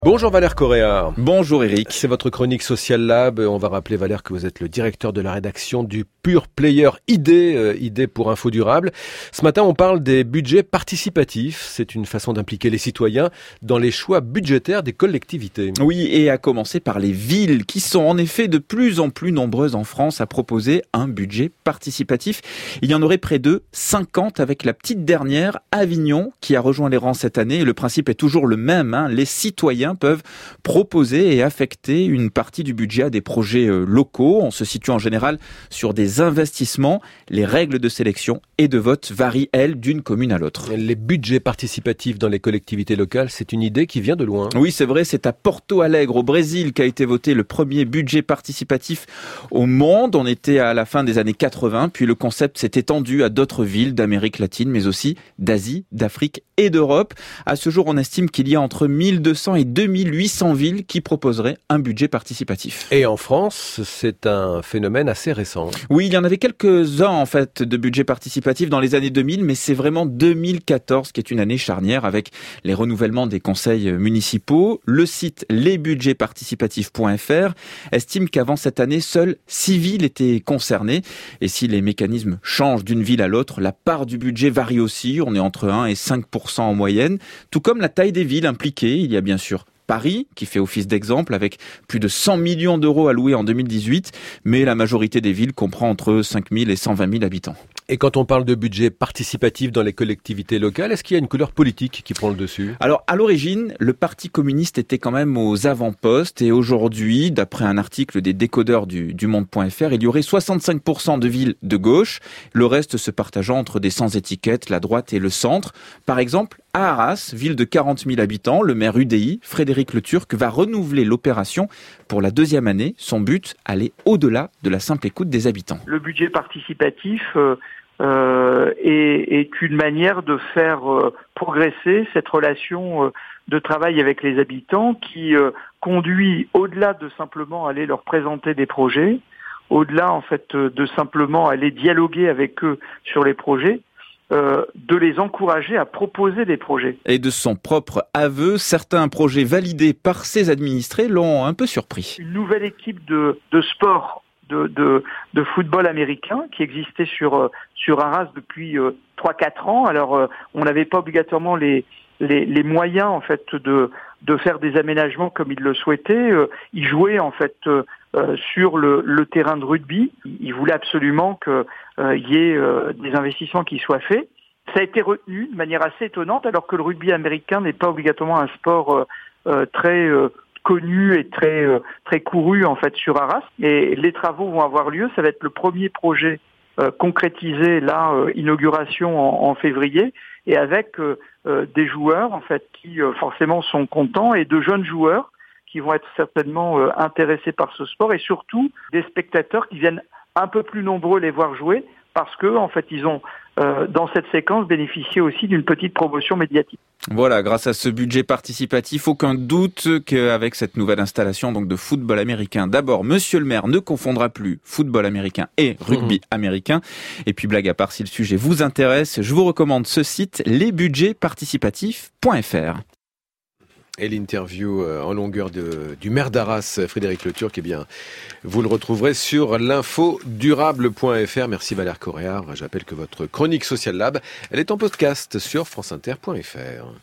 Bonjour Valère Correa. Bonjour Eric. C'est votre chronique Social Lab. On va rappeler Valère que vous êtes le directeur de la rédaction du Pure Player ID pour Info Durable. Ce matin, on parle des budgets participatifs. C'est une façon d'impliquer les citoyens dans les choix budgétaires des collectivités. Oui, et à commencer par les villes qui sont en effet de plus en plus nombreuses en France à proposer un budget participatif. Il y en aurait près de 50 avec la petite dernière, Avignon, qui a rejoint les rangs cette année. Et le principe est toujours le même, Les citoyens peuvent proposer et affecter une partie du budget à des projets locaux. On se situe en général sur des investissements. Les règles de sélection et de vote varient, elles, d'une commune à l'autre. Les budgets participatifs dans les collectivités locales, c'est une idée qui vient de loin. Oui, c'est vrai, c'est à Porto Alegre, au Brésil, qu'a été voté le premier budget participatif au monde. On était à la fin des années 80, puis le concept s'est étendu à d'autres villes d'Amérique latine, mais aussi d'Asie, d'Afrique et d'Europe. À ce jour, on estime qu'il y a entre 1200 et 2800 villes qui proposeraient un budget participatif. Et en France, c'est un phénomène assez récent. Oui, il y en avait quelques-uns en fait de budgets participatifs dans les années 2000, mais c'est vraiment 2014 qui est une année charnière avec les renouvellements des conseils municipaux. Le site lesbudgetsparticipatifs.fr estime qu'avant cette année, seules 6 villes étaient concernées. Et si les mécanismes changent d'une ville à l'autre, la part du budget varie aussi. On est entre 1 et 5% en moyenne, tout comme la taille des villes impliquées. Il y a bien sûr Paris, qui fait office d'exemple avec plus de 100 millions d'euros alloués en 2018, mais la majorité des villes comprend entre 5 000 et 120 000 habitants. Et quand on parle de budget participatif dans les collectivités locales, est-ce qu'il y a une couleur politique qui prend le dessus ? Alors, à l'origine, le Parti communiste était quand même aux avant-postes et aujourd'hui, d'après un article des décodeurs du Monde.fr, il y aurait 65% de villes de gauche, le reste se partageant entre des sans-étiquettes, la droite et le centre. Par exemple, à Arras, ville de 40 000 habitants, le maire UDI, Frédéric Leturc, va renouveler l'opération pour la deuxième année. Son but, aller au-delà de la simple écoute des habitants. Le budget participatif est une manière de faire progresser cette relation de travail avec les habitants qui conduit au-delà de simplement aller leur présenter des projets, au-delà en fait de simplement aller dialoguer avec eux sur les projets, de les encourager à proposer des projets. Et de son propre aveu, certains projets validés par ses administrés l'ont un peu surpris. Une nouvelle équipe de sport de football américain qui existait sur Arras depuis 3-4 ans. Alors on n'avait pas obligatoirement les moyens en fait de faire des aménagements comme ils le souhaitaient. Ils jouaient en fait sur le terrain de rugby. Ils voulaient absolument qu'il y ait des investissements qui soient faits. Ça a été retenu de manière assez étonnante alors que le rugby américain n'est pas obligatoirement un sport très connu et très couru en fait sur Arras. Et les travaux vont avoir lieu. Ça va être le premier projet concrétisé inauguration en février et avec des joueurs en fait qui forcément sont contents et de jeunes joueurs qui vont être certainement intéressés par ce sport et surtout des spectateurs qui viennent un peu plus nombreux les voir jouer parce que en fait ils ont dans cette séquence bénéficié aussi d'une petite promotion médiatique. Voilà, grâce à ce budget participatif, aucun doute qu'avec cette nouvelle installation donc de football américain, d'abord, monsieur le maire ne confondra plus football américain et rugby américain. Et puis, blague à part, si le sujet vous intéresse, je vous recommande ce site, lesbudgetsparticipatifs.fr. Et l'interview en longueur du maire d'Arras, Frédéric Leturc, vous le retrouverez sur l'infodurable.fr. Merci Valère Correa. Je rappelle que votre chronique Social Lab, elle est en podcast sur franceinter.fr.